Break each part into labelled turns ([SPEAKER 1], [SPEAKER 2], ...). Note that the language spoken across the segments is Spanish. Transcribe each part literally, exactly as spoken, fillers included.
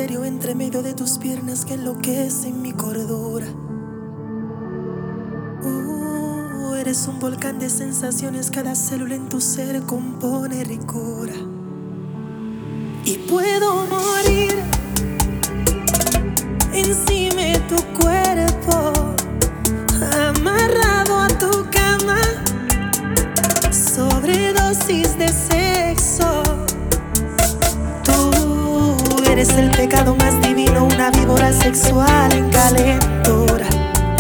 [SPEAKER 1] misterio entre medio de tus piernas que enloquece mi cordura. Uh, eres un volcán de sensaciones, cada célula en tu ser compone ricura. Y puedo morir encima de tu cuerpo, amarrado a tu cama, sobredosis de sexo. Tú eres el pecado más divino, una víbora sexual en calentura.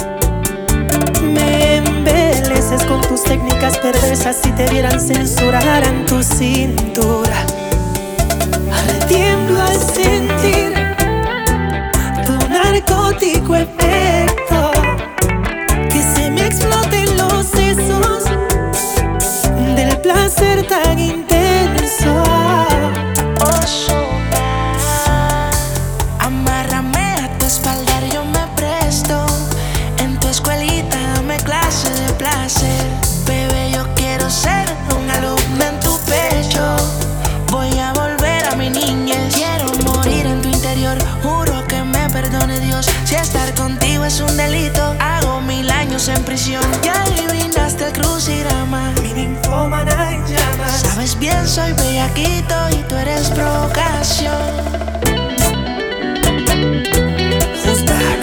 [SPEAKER 1] Me embeleces con tus técnicas perversas, si te vieran censuraran tu cintura. Tiemblo al sentir tu narcótico efecto, que se me exploten los sesos del placer tan intenso.
[SPEAKER 2] Amárrame a tu espalda, yo me presto. En tu escuelita dame clase de placer. Bebé, yo quiero ser un alumno en tu pecho. Voy a volver a mi niñez. Quiero morir en tu interior, juro que me perdone Dios. Si estar contigo es un delito, hago mil años en prisión. Ya adivinaste el crucigrama,
[SPEAKER 1] Mi ninfómana en llamas.
[SPEAKER 2] sabes bien soy bellaquito y tú eres provocación.
[SPEAKER 1] Who's back?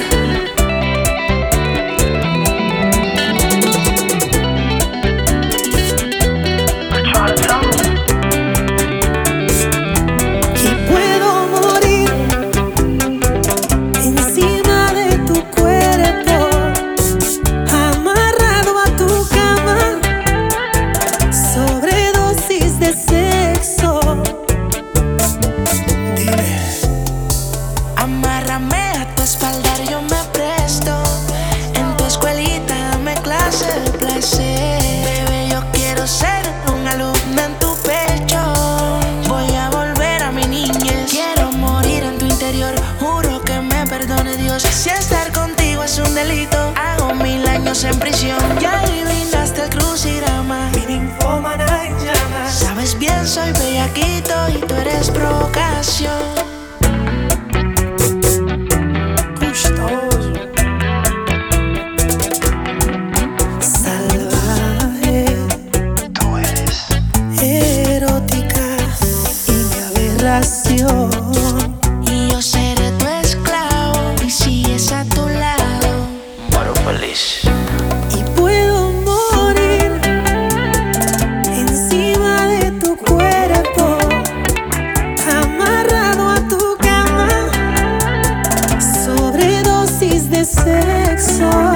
[SPEAKER 1] Y puedo morir encima de tu cuerpo, amarrado a tu cama, sobredosis de sexo. Dile.
[SPEAKER 2] Amárrame a tu espalda, yo me presto. En tu escuelita dame clase de placer. Bebé, yo quiero ser un alumno en tu pecho. Voy a volver a mi niñez. Quiero morir en tu interior, juro que me perdone Dios. Si estar contigo es un delito, hago mil años en prisión. Ya adivinaste el crucigrama,
[SPEAKER 1] Mi ninfómana en llamas.
[SPEAKER 2] sabes bien soy bellaquito y tú eres provocación.
[SPEAKER 1] Gustoso, salvaje,
[SPEAKER 3] Tú eres
[SPEAKER 1] erótica y mi aberración.
[SPEAKER 2] Y yo seré tu esclavo y si es a tu lado.
[SPEAKER 3] Monopolis.
[SPEAKER 1] Y puedo morir encima de tu cuerpo, amarrado a tu cama, sobredosis de sexo.